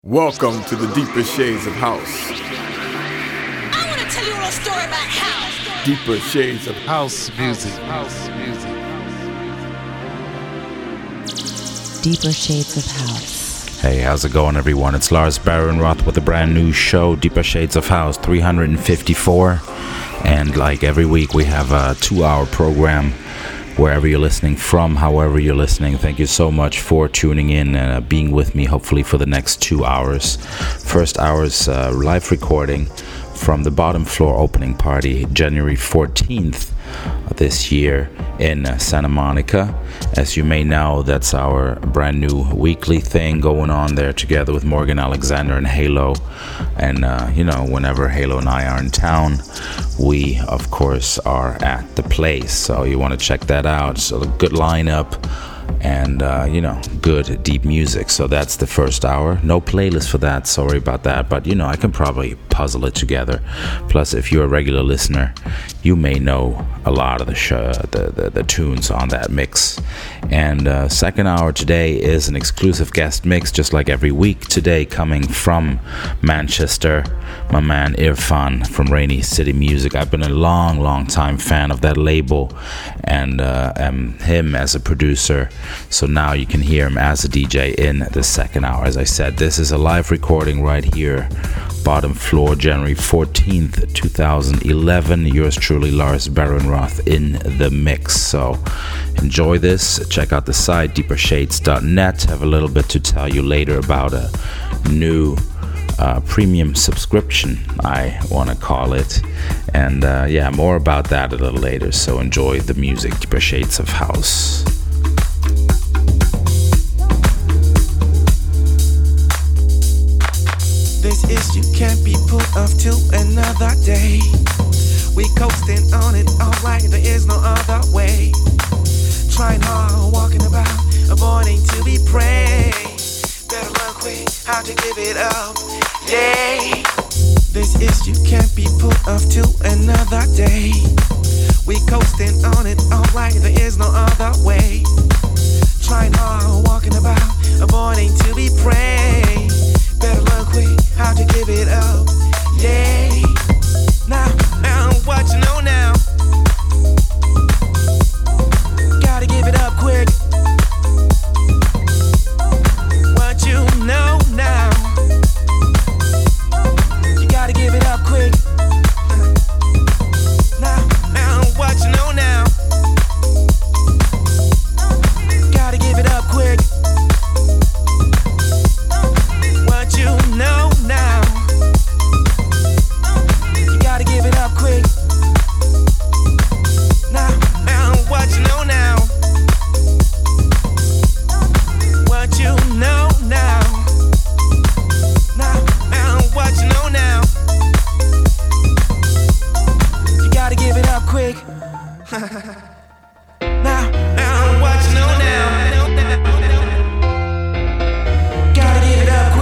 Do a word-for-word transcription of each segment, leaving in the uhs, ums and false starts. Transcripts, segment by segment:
Welcome to the Deeper Shades of House. I want to tell you a little story about house. Deeper Shades of House music. House music. Deeper Shades of House. Hey, how's it going, everyone? It's Lars Barenroth with a brand new show, Deeper Shades of House three hundred fifty-four. And like every week, we have a two-hour program wherever you're listening from, however you're listening. Thank you so much for tuning in and uh, being with me, hopefully, for the next two hours. First hour's uh, live recording from the Bottom Floor opening party, January fourteenth this year in uh, Santa Monica. As you may know, that's our brand new weekly thing going on there together with Morgan Alexander and Halo. And, uh, you know, whenever Halo and I are in town, we, of course, are at the place. So you want to check that out. So a good lineup and, uh, you know, good deep music. So that's the first hour. No playlist for that. Sorry about that. But, you know, I can probably puzzle it together. Plus, if you're a regular listener, you may know a lot of the show, the, the, the tunes on that mix. And uh, second hour today is an exclusive guest mix, just like every week. Today coming from Manchester, my man Irfan from Rainy City Music. I've been a long, long time fan of that label and uh, am him as a producer. So now you can hear him as a D J in the second hour. As I said, this is a live recording right here, Bottom Floor, January fourteenth, twenty eleven. Yours truly, Lars Barenroth, in the mix. So enjoy this. Check out the site, deeper shades dot net. Have a little bit to tell you later about a new uh, premium subscription, I want to call it. And uh, yeah, more about that a little later. So enjoy the music, Deeper Shades of House. This is you can't be put off to another day. We coasting on it all like there is no other way. Trying hard, walking about, avoiding to be praised. Better learn quick how to give it up, yeah. This is you can't be put off to another day. We coasting on it all like there is no other way. Trying hard, walking about, avoiding to be praised. Better learn quick how to give it up, yeah. Now, now, what you know now? Gotta give it up quick. What you know now? You gotta give it up quick. Now, now, what you know now? Gotta give it up quick. What you know now? You gotta give it up quick. Now, now, what you know now? What you know now? Now, now, what you know now? You gotta give it up quick. Now, now, what you know now? Gotta give it up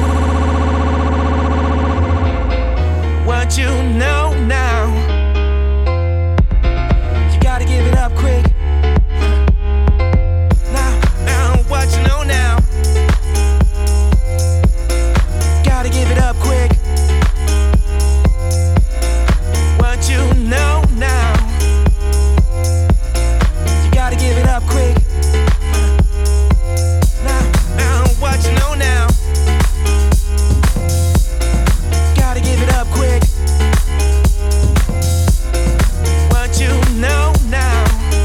quick. What you know now? You gotta give it up quick. Now, now, what you know now? Gotta give it up quick. What you know now? You gotta give it up quick. Now, now, what you know now? Gotta give it up quick. What you know now?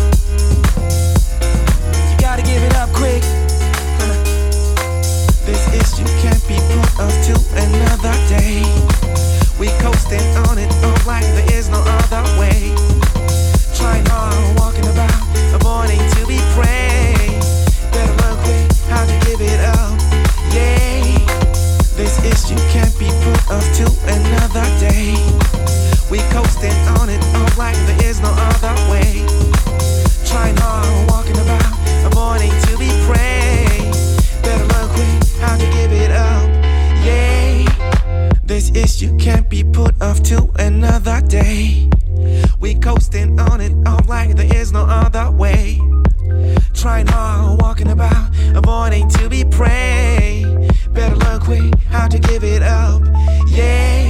You gotta give it up quick. This is you can't be put off to another day. We coasting on it all like there is no other way. Trying hard, walking about, avoiding to be praised. Better learn quick how to give it up, yeah. This is you can't be put off to another day. We coasting on it all like there is no other way. Trying hard, walking about, avoiding to be praised. Better learn quick how to give it up, yeah. This is you can't be put off to another day. We coasting on it all like there is no other way. Trying hard, walking about, avoiding to be praised. Better learn quick how to give it up. Yeah.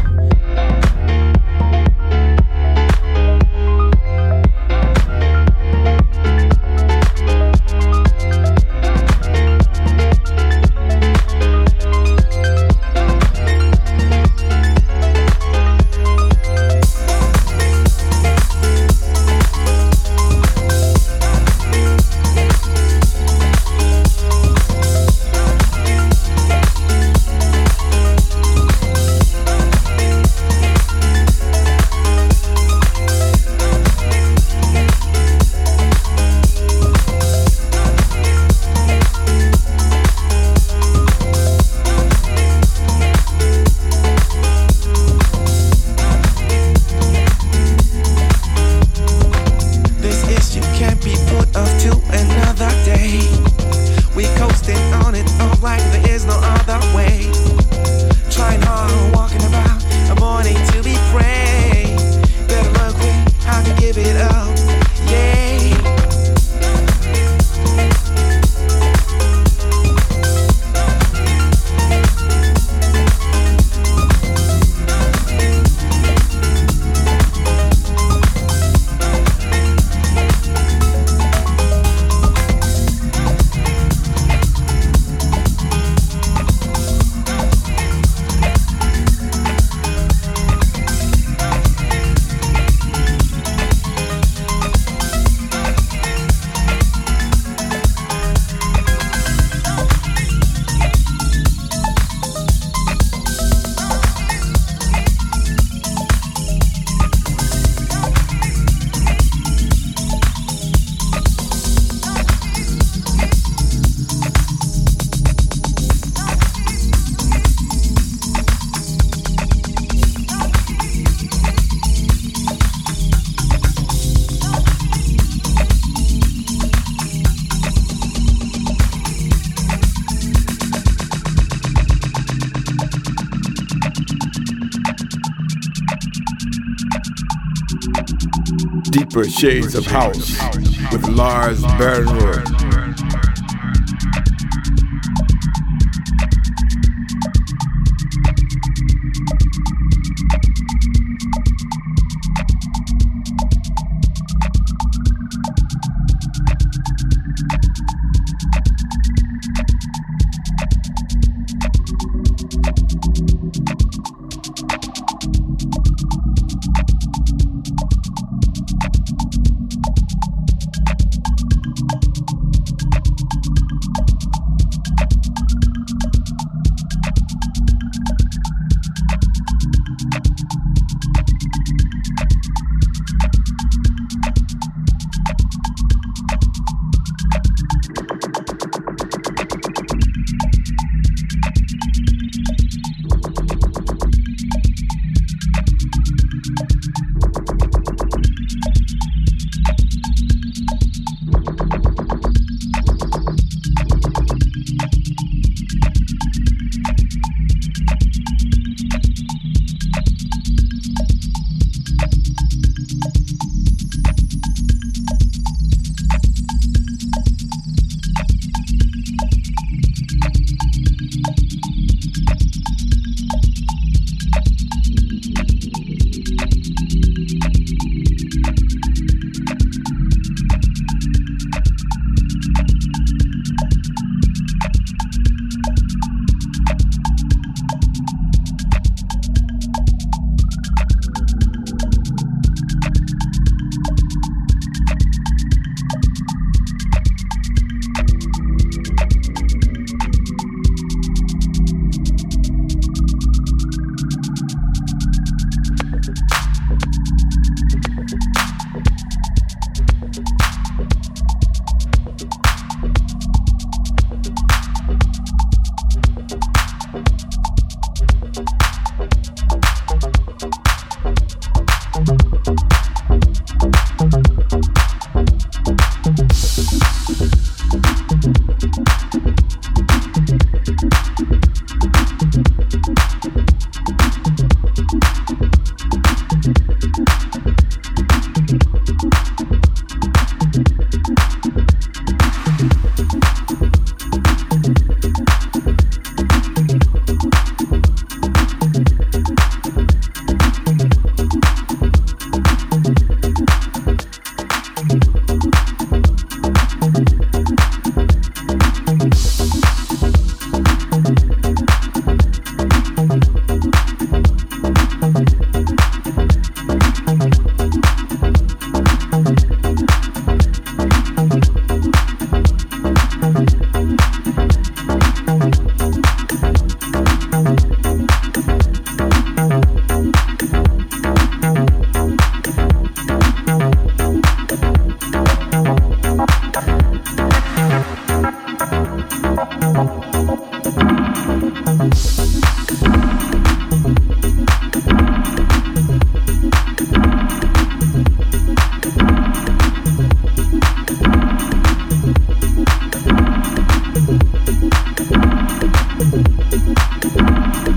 Deeper Shades of House with Lars Bernroth.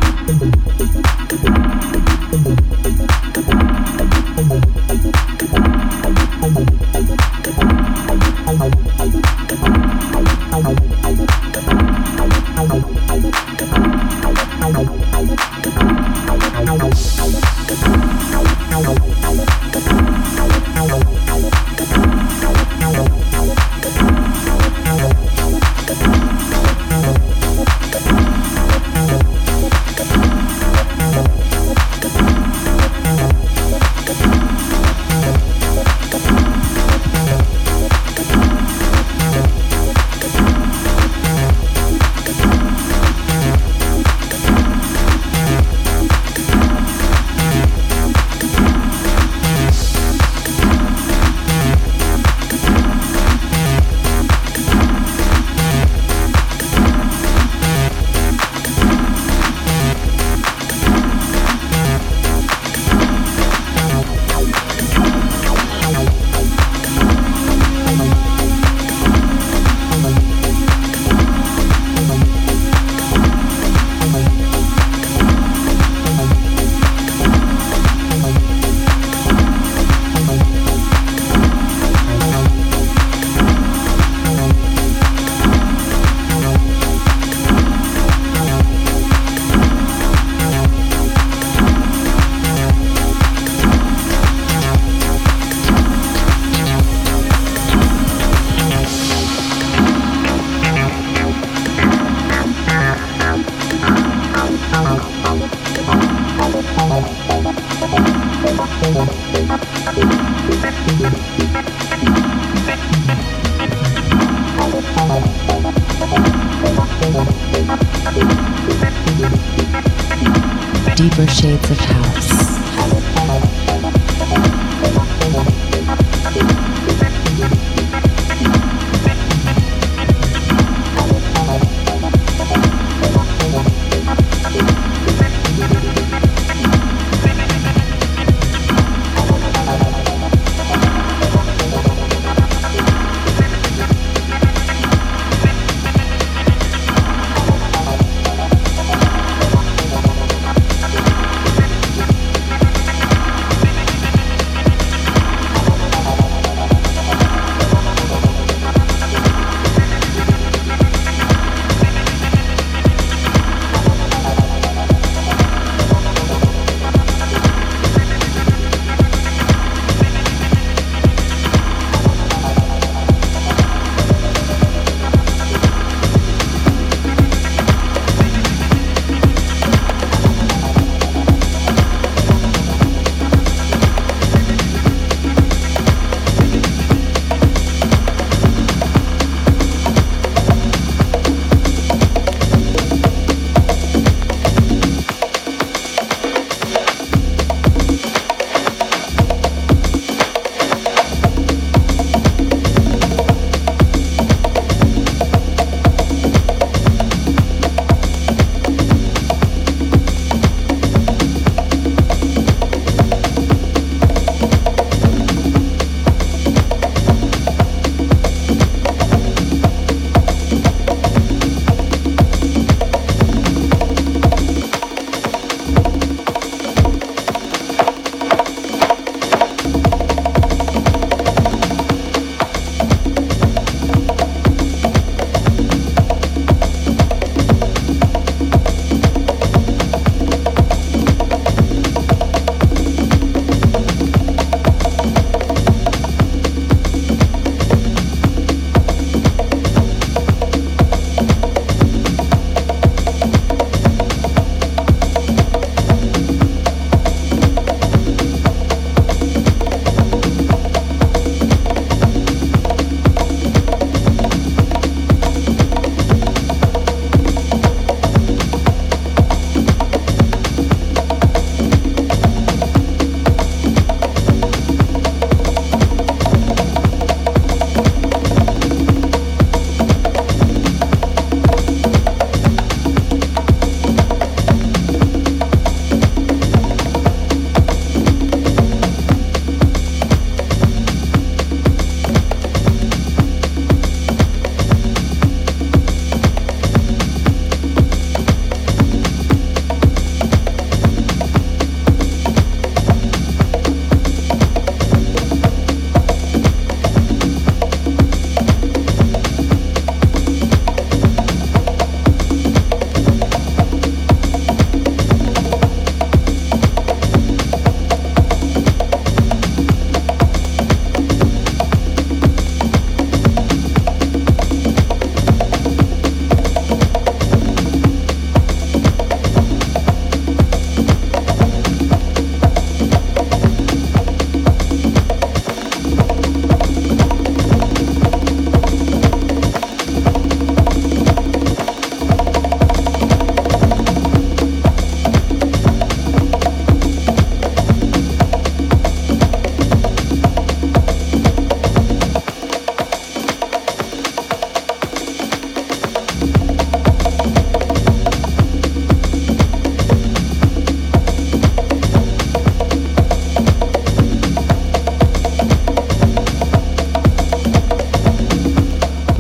Deeper shades of house.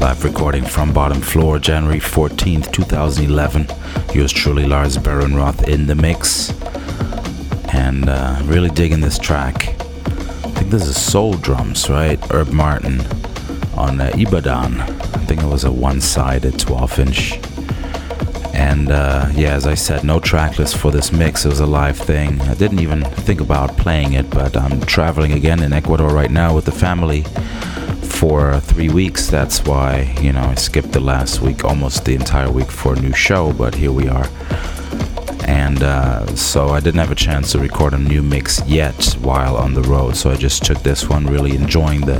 Live recording from Bottom Floor, January fourteenth, twenty eleven. Yours truly, Lars Barenroth, in the mix. And uh, really digging this track. I think this is Soul Drums, right? Herb Martin on uh, Ibadan. I think it was a one-sided twelve inch. And uh, yeah, as I said, no track list for this mix. It was a live thing. I didn't even think about playing it, but I'm traveling again in Ecuador right now with the family for three weeks. That's why, you know, I skipped the last week, almost the entire week for a new show, but here we are. And uh, so I didn't have a chance to record a new mix yet while on the road, so I just took this one, really enjoying the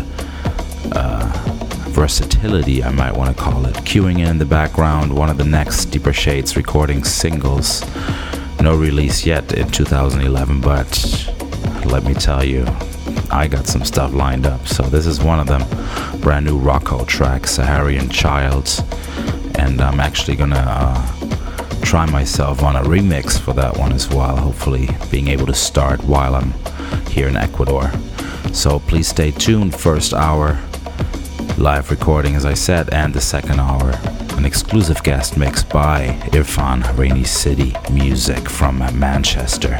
uh, versatility, I might want to call it. Queuing in in the background, one of the next Deeper Shades recording singles. No release yet in two thousand eleven, but let me tell you, I got some stuff lined up. So this is one of them, brand new Rocco track, Saharian Child. And I'm actually gonna uh, try myself on a remix for that one as well, hopefully being able to start while I'm here in Ecuador. So please stay tuned. First hour live recording, as I said, and the second hour an exclusive guest mix by Irfan, Rainy City Music from Manchester.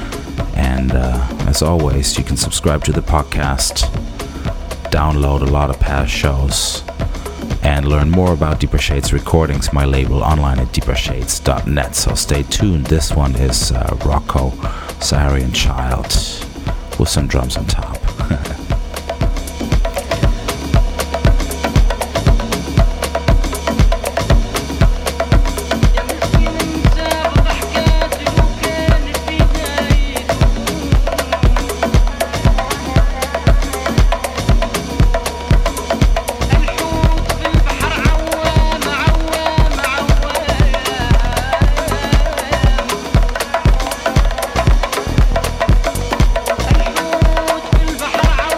And uh, as always, you can subscribe to the podcast, download a lot of past shows, and learn more about Deeper Shades Recordings, my label, online at deeper shades dot net. So stay tuned. This one is uh, Rocco, Saharian Child, with some drums on top. الحوت في البحر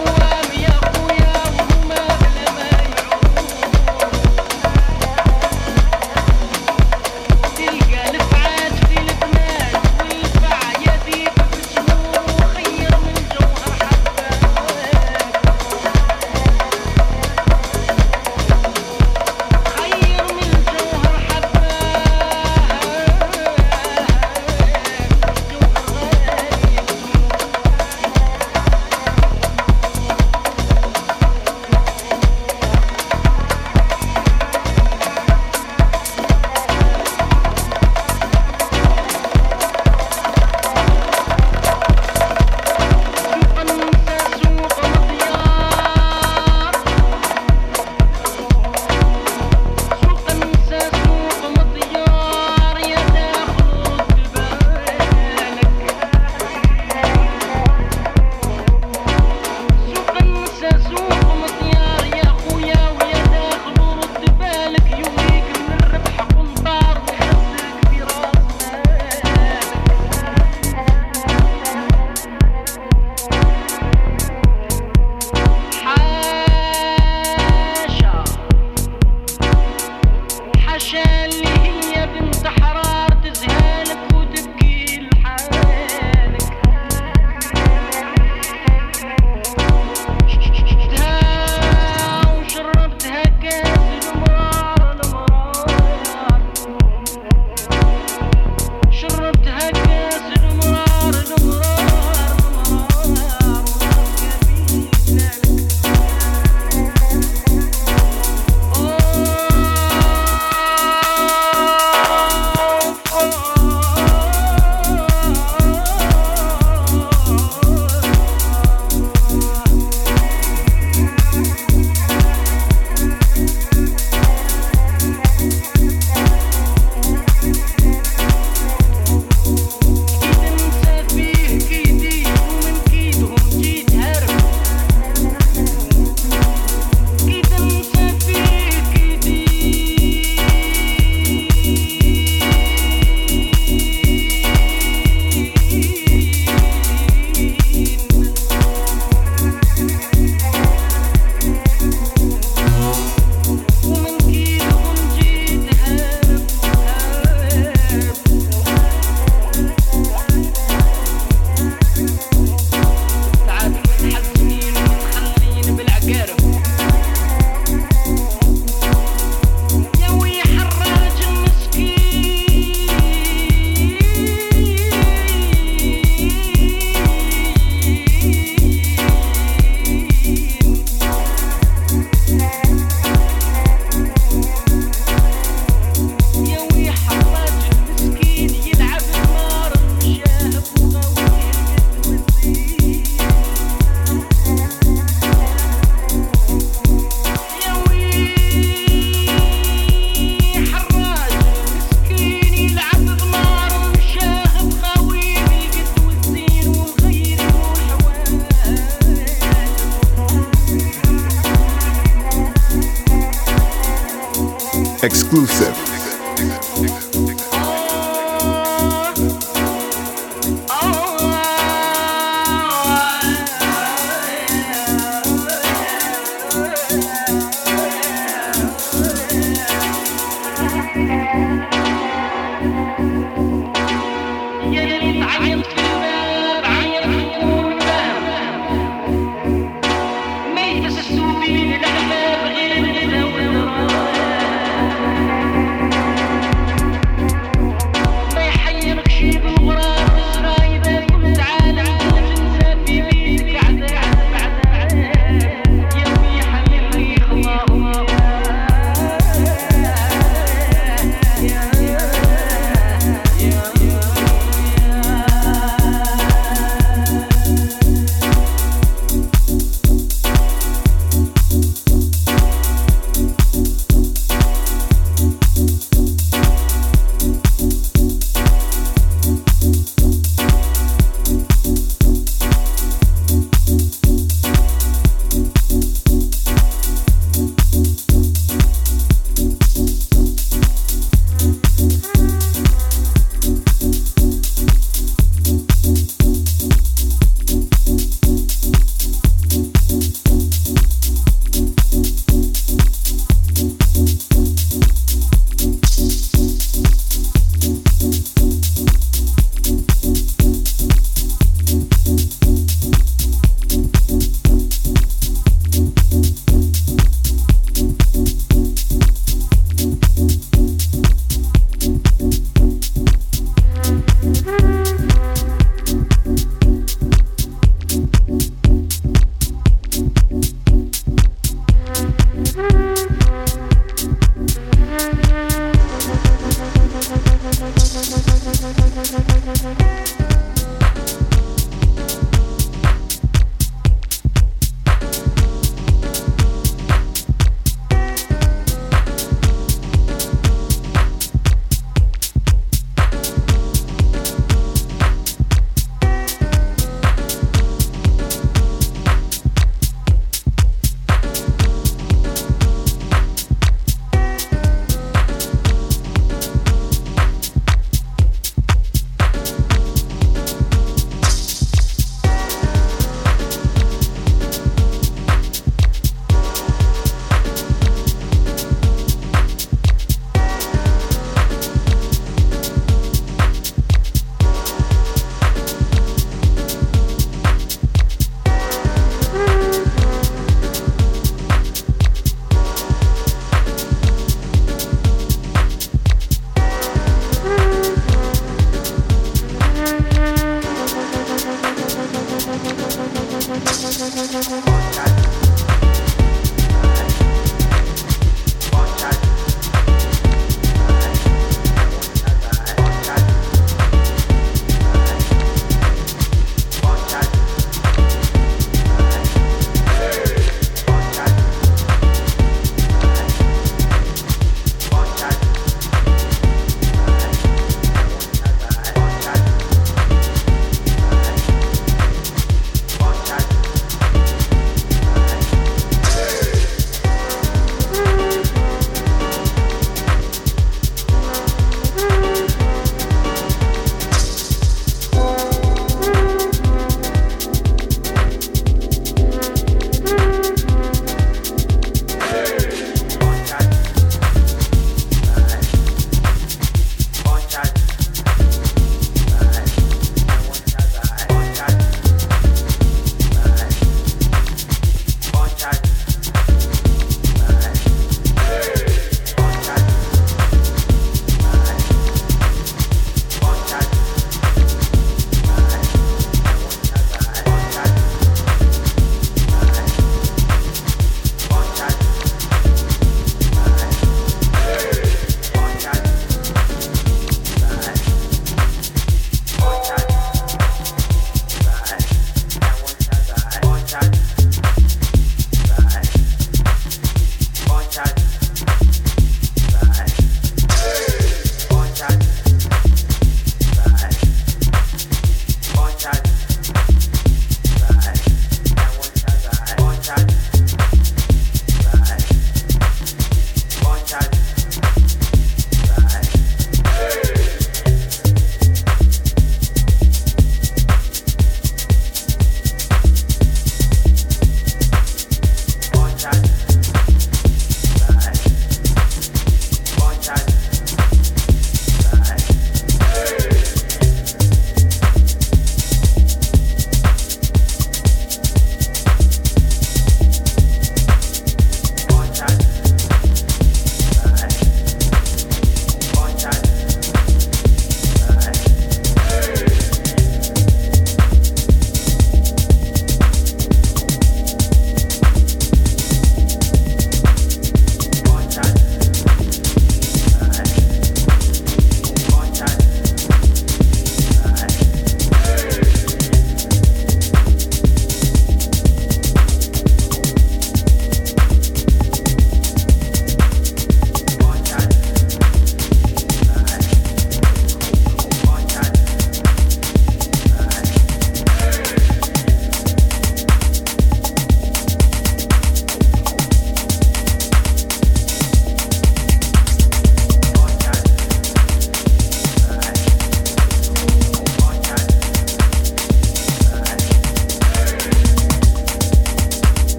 exclusive.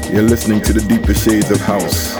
You're listening to the deeper shades of house.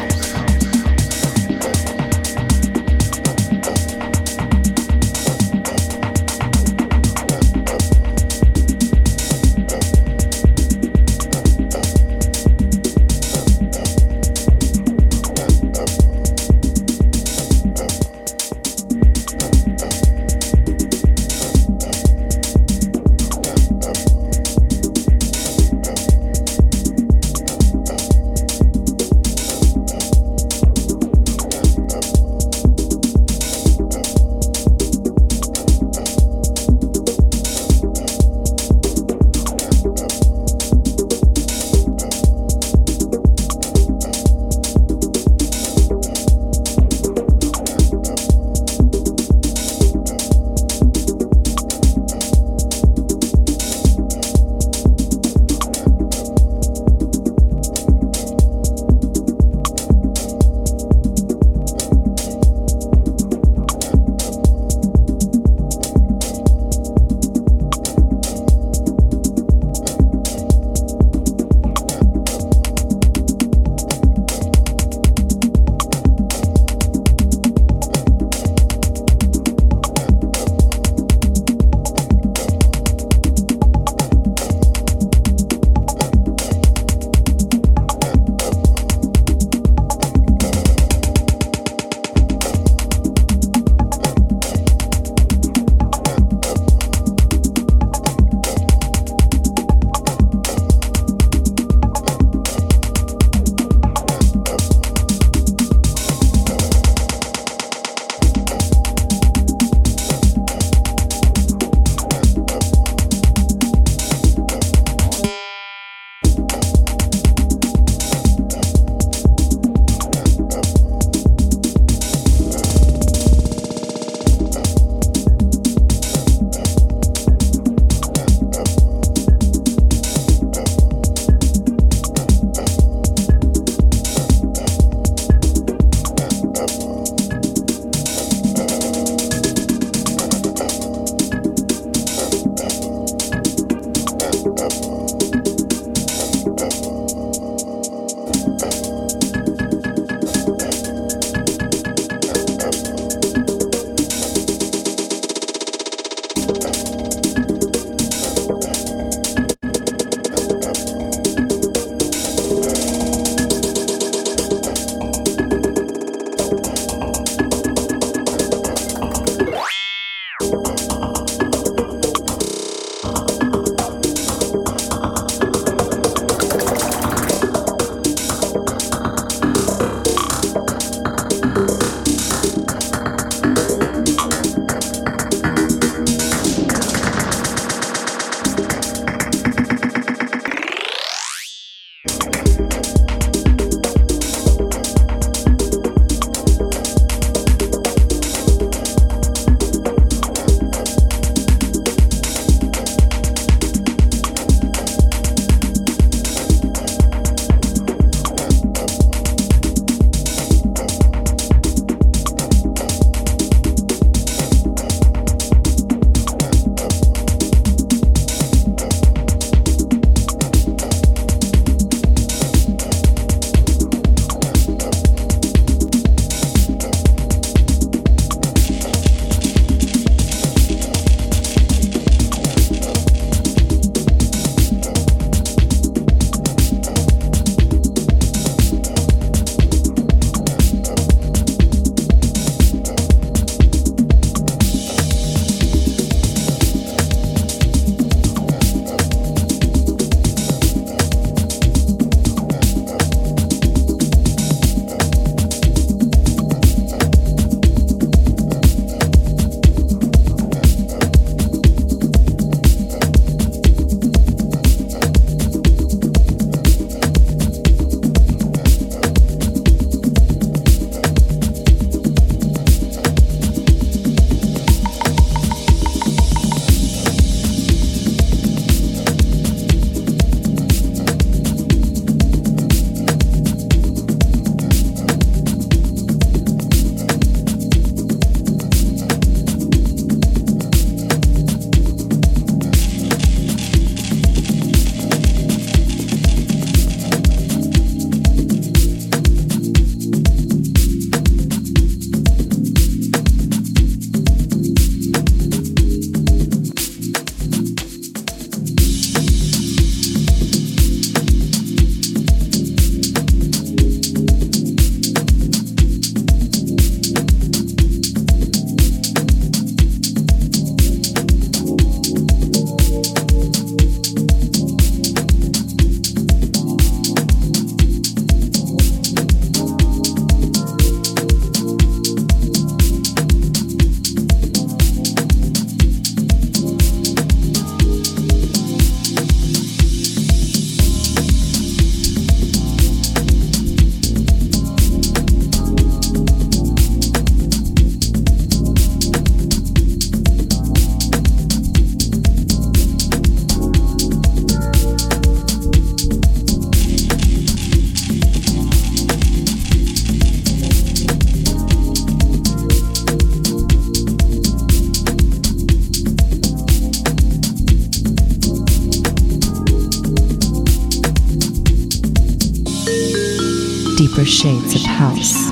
Deeper Shades of House.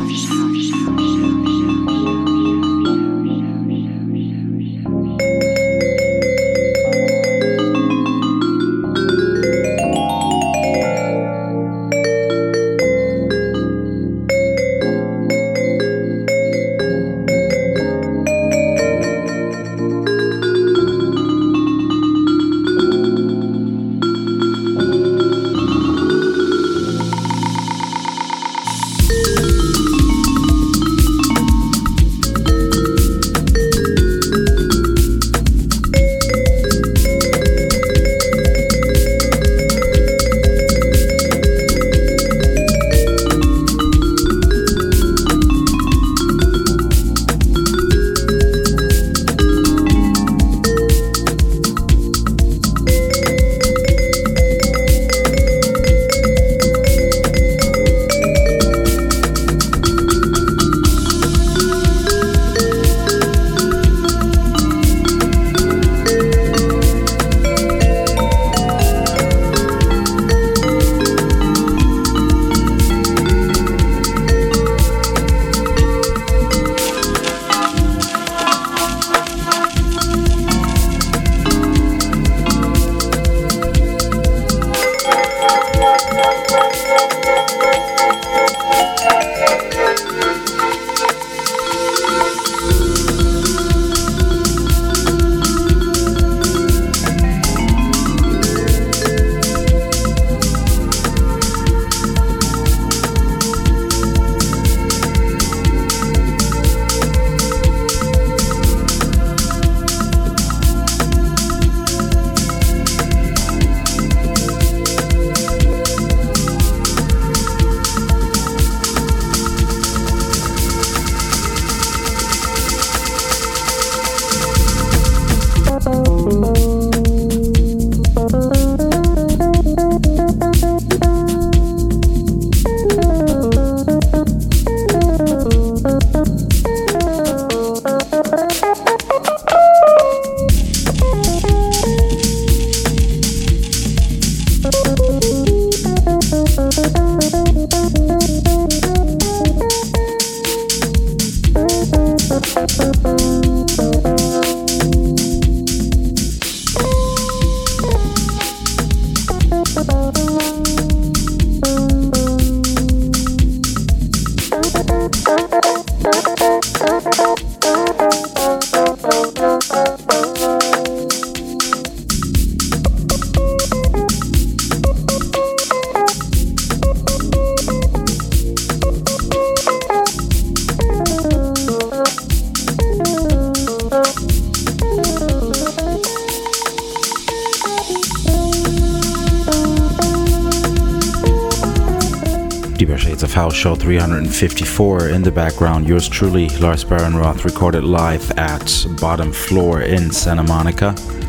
House Show three fifty-four. In the background, yours truly, Lars Barenroth, recorded live at Bottom Floor in Santa Monica.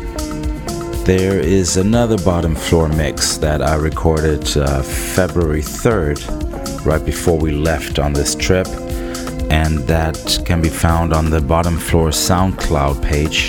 There is another Bottom Floor mix that I recorded uh, February third, right before we left on this trip, and that can be found on the Bottom Floor SoundCloud page.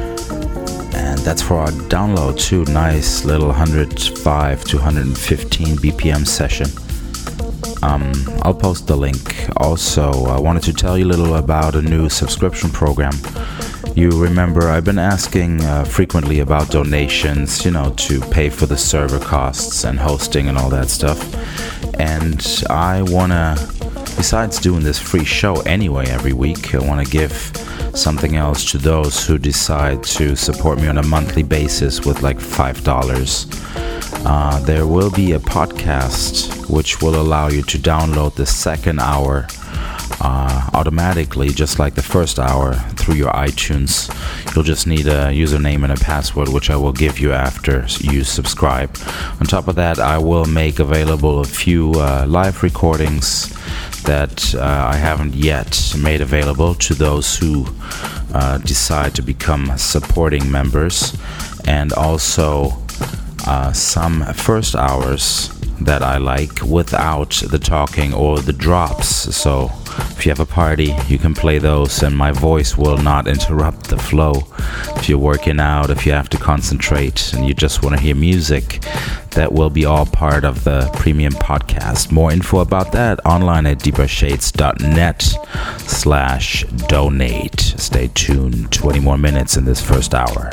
And that's for our download too. Nice little one hundred five to one hundred fifteen B P M session. Um, I'll post the link. Also, I wanted to tell you a little about a new subscription program. You remember I've been asking uh, frequently about donations, you know, to pay for the server costs and hosting and all that stuff. And I want to, besides doing this free show anyway every week, I want to give something else to those who decide to support me on a monthly basis with like five dollars. Uh, there will be a podcast which will allow you to download the second hour uh, automatically, just like the first hour, through your iTunes. You'll just need a username and a password, which I will give you after you subscribe. On top of that, I will make available a few uh, live recordings that uh, I haven't yet made available to those who uh, decide to become supporting members, and also Uh, some first hours that I like without the talking or the drops. So if you have a party, you can play those and my voice will not interrupt the flow. If you're working out, if you have to concentrate and you just want to hear music, that will be all part of the premium podcast. More info about that online at deepershades.net slash donate. Stay tuned, twenty more minutes in this first hour.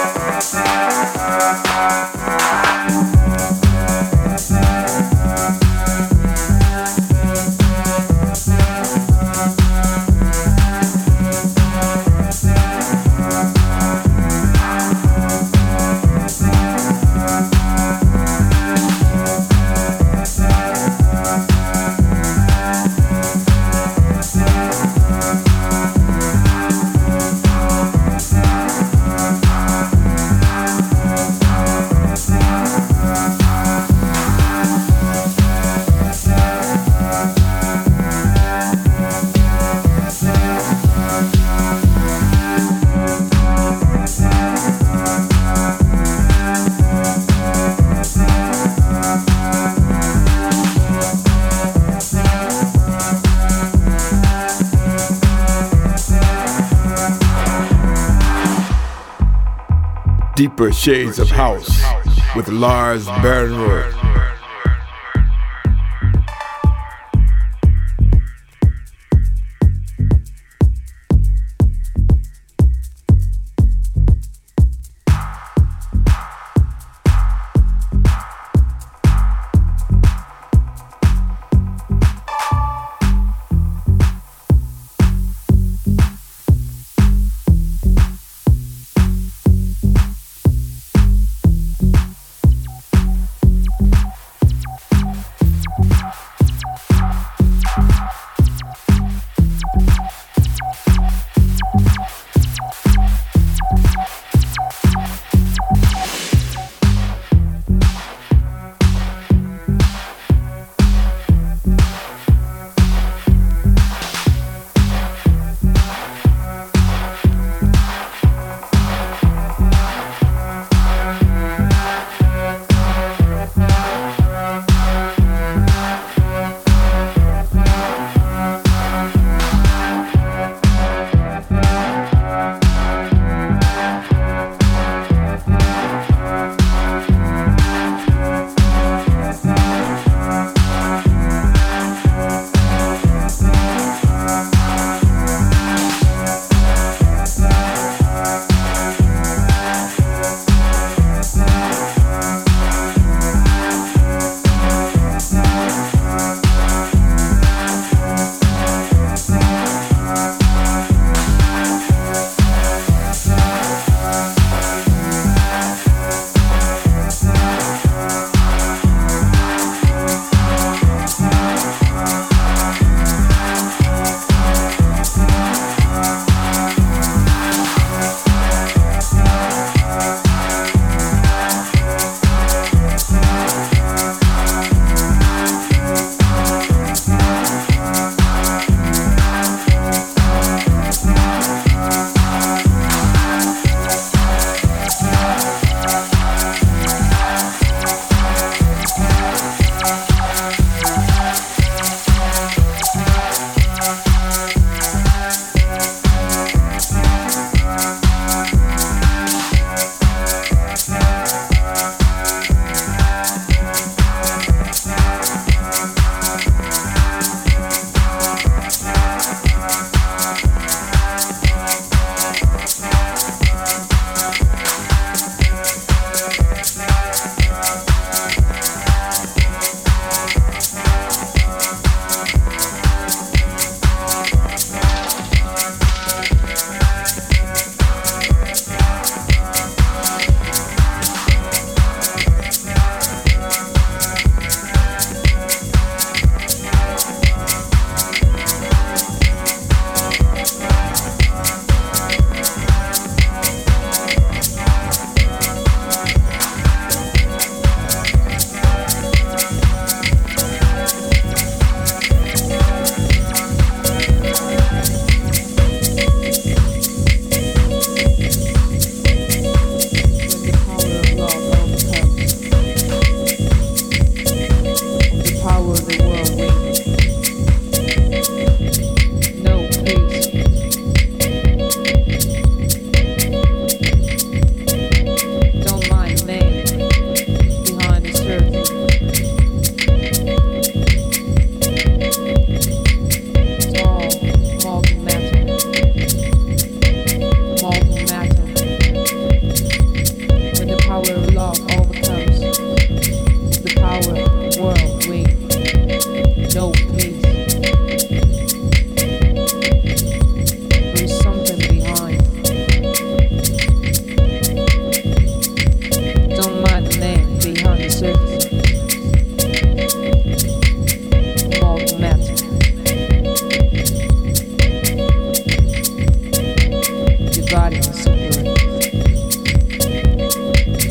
Deeper Shades of House with Lars Bärenroth.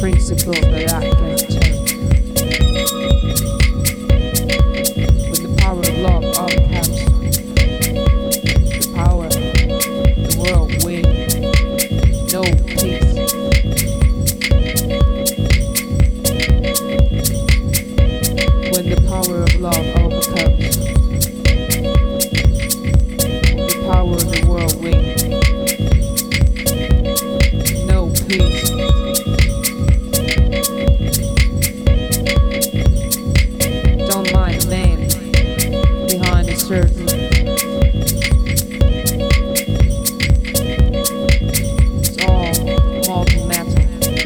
principle that I can take. With the power of love, all comes. The power, the world win. No peace. When the power of love overcomes, the power of the world win. No peace. Don't mind the man behind the curtain. It's all molten matter.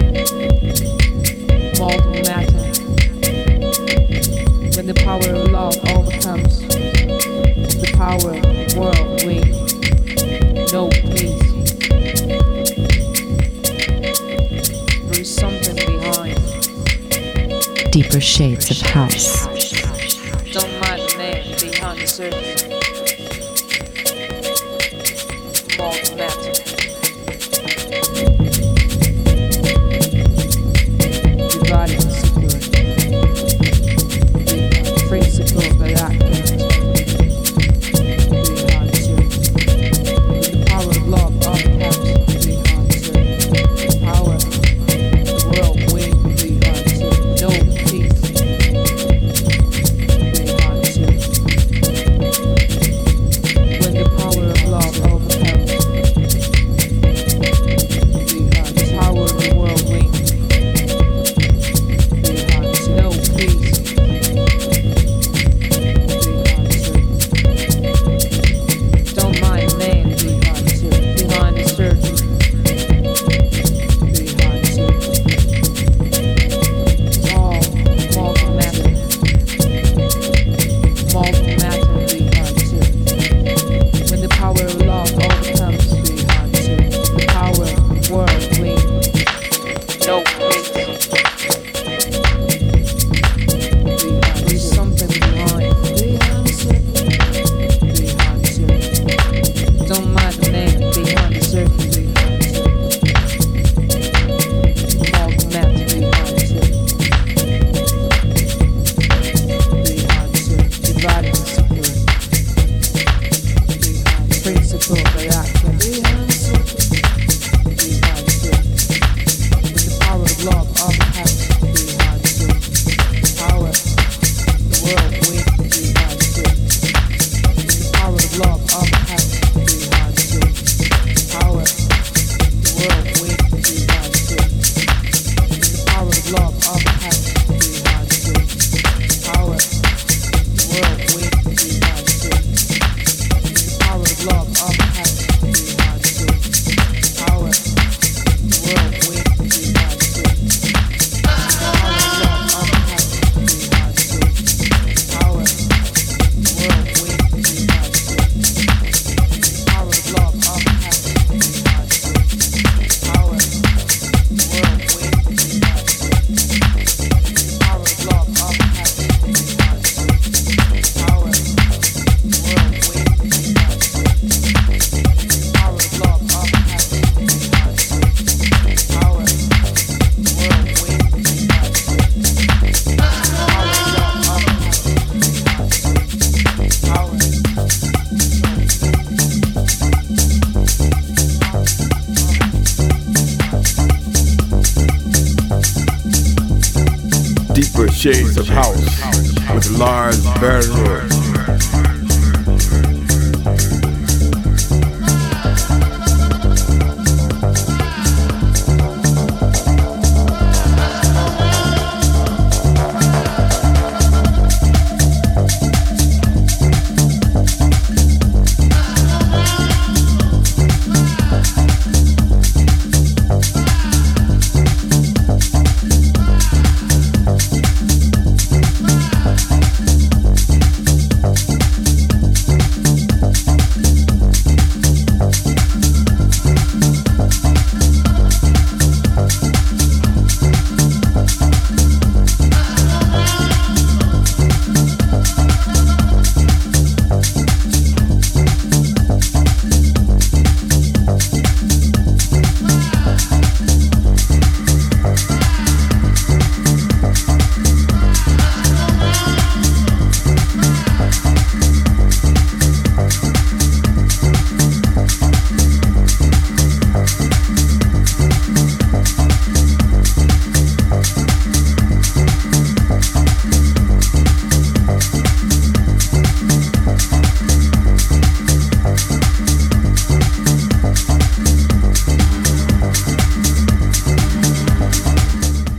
Molten matter. When the power of love overcomes, the power of the world wins. No peace. There is something behind. Deeper shades of house. Don't mind the man behind the surface. Molten matter. Divided and separate. Principle that I can behind the surface. With the power of love, all comes behind the surface. Power, the world wins behind the surface. No peace behind the surface. When the power of love overcomes, behind the power of the world wins behind the no peace behind the surface. Don't mind the man behind the surface. Behind the surface. Behind the surface. It's all molten matter. Molten matter behind the surface. When the power of love overcomes behind the surface, the power of the world wins. No peace. There's something behind. Behind the surface. Behind the surface. Don't mind the man behind the surface. Behind the surface. Molten matter behind the surface. Behind the surface. Divided and separate. Behind the principle that I can. Behind the surface. Behind the surface. With the power of love, all comes behind the surface. Power, the world wins behind the surface. With the power of love, all comes behind the surface. Power, the world wins behind the surface. With the power of love, all comes behind the surface. Power, the world wins behind the surface. With the power of love, all comes behind the surface. Power, the world wins behind the surface. Power of love, all comes behind the surface. Power, the world wins behind the surface. Power of love, all comes behind the surface. Power, the world wins behind the surface. Power of love, all comes behind the surface. Power, the world wins behind the surface. Power of love, all comes behind the surface. Power, the world wins behind the surface. Power of love, all comes behind the surface. Power. Deeper Shades of House with Lars Barrenwood.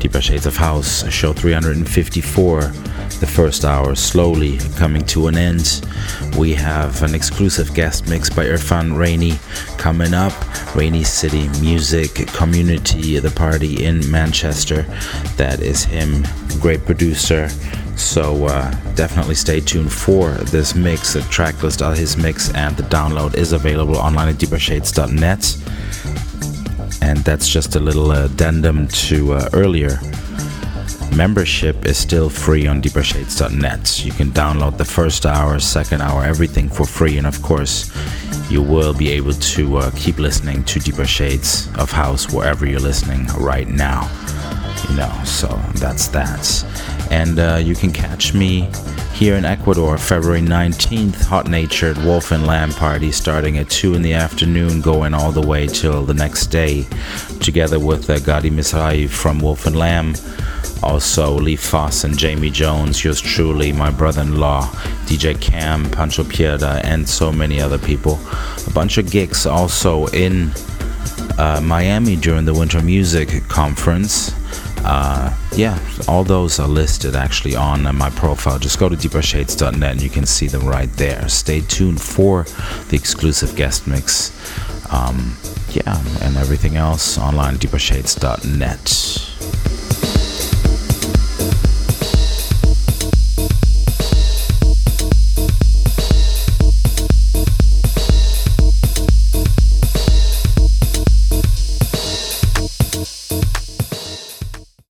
Deeper Shades of House, show three hundred fifty-four. The first hour slowly coming to an end. We have an exclusive guest mix by Irfan Rainy coming up. Rainy City Music Community, the party in Manchester. That is him, great producer. So uh, definitely stay tuned for this mix. The track list of his mix and the download is available online at deeper shades dot net. And that's just a little addendum to uh, earlier. Membership is still free on deeper shades dot net. You can download the first hour, second hour, everything for free. And of course, you will be able to uh, keep listening to Deeper Shades of House wherever you're listening right now. You know, so that's that. And uh, you can catch me here in Ecuador, February nineteenth, Hot Natured Wolf and Lamb party starting at two in the afternoon, going all the way till the next day, together with uh, Gadi Misrai from Wolf and Lamb. Also, Lee Foss and Jamie Jones, yours truly, my brother-in-law, D J Cam, Pancho Pierda, and so many other people. A bunch of gigs also in uh, Miami during the Winter Music Conference. Uh, yeah, all those are listed actually on uh, my profile. Just go to deeper shades dot net and you can see them right there. Stay tuned for the exclusive guest mix. Um, yeah, and everything else online, deeper shades dot net.